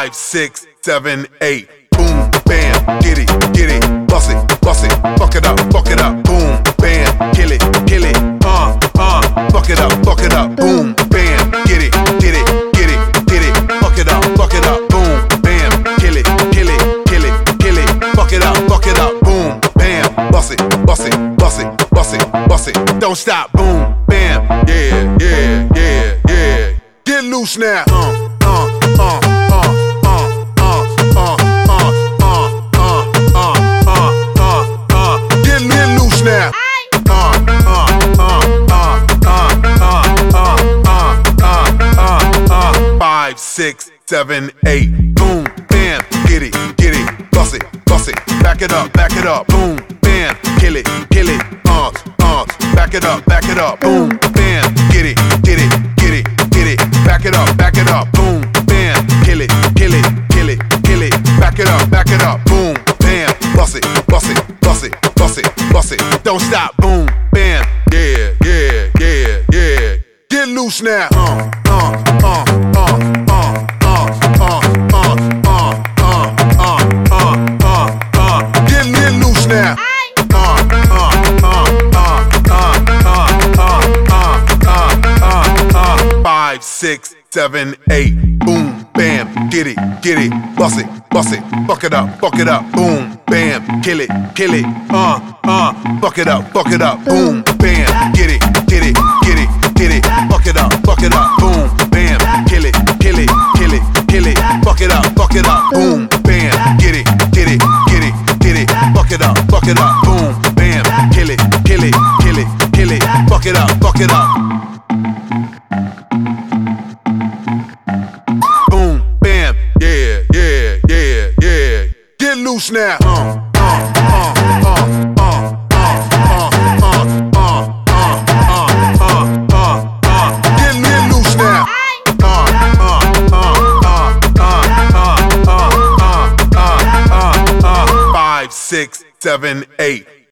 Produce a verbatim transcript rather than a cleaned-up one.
Five, six, seven, eight. Boom, bam, get it, get it, bust it, bust it, fuck it up, fuck it up. Boom, bam, kill it, kill it, uh, uh, fuck it up, fuck it up. Boom, bam, get it, get it, get it, get it, fuck it up, fuck it up. Boom, bam, kill it, kill it, kill it, kill it, fuck it up, fuck it up. Boom, bam, bust it, bust it, bust it, bust it, bust it. Don't stop. Boom, bam, yeah, yeah, yeah, yeah. Get loose now. Uh, uh, uh, uh, uh, uh, uh, uh, uh, uh, uh, uh, uh, uh. Get get loose now. Uh, uh, uh, uh, uh, uh, uh, uh, uh, uh, uh. Five, six, seven, eight. Boom, bam, get it, get it, bust it, bust it, back it up, back it up. Boom, bam, kill it, kill it, uh, uh, back it up, back it up. Boom, bam, get it, get it, get it, get it, back it up, back it up. Boom, bam, kill it, kill it, kill it, kill it, back it up, back it up. Boom, bam, bust it, bust it, bust it, bust it, bust it. Don't stop. Boom, bam, yeah, yeah, yeah, yeah. Get loose now. Uh, uh, uh, uh, uh, uh, uh, uh, uh, uh, uh, uh, uh, uh. Get get loose now. Uh, uh, uh, uh, uh, uh, uh, uh, uh, uh, uh. Five, six, seven, eight. Boom, bam, get it, get it, bust it, bust it, fuck it up, fuck it up. Boom, bam, kill it, kill it, uh, uh, fuck it up, fuck it up. Boom, bam, get it, get it, get it, get it, fuck it up, fuck it up. Boom, bam, kill it, kill it, kill it, kill it, fuck it up, fuck it up. Boom, bam, get it, get it, get it, get it, fuck it up, fuck it up. Boom, bam, kill it, kill it, kill it, kill it, fuck it up, fuck it up. Boom, bam, yeah, yeah, yeah, yeah. Get loose now. Uh, uh, uh, uh, uh, uh, uh, uh, uh, uh, uh, uh, uh. Get get loose now. Uh, uh, uh, uh, uh, uh, uh, uh, uh, uh, uh. Five, six, seven, eight.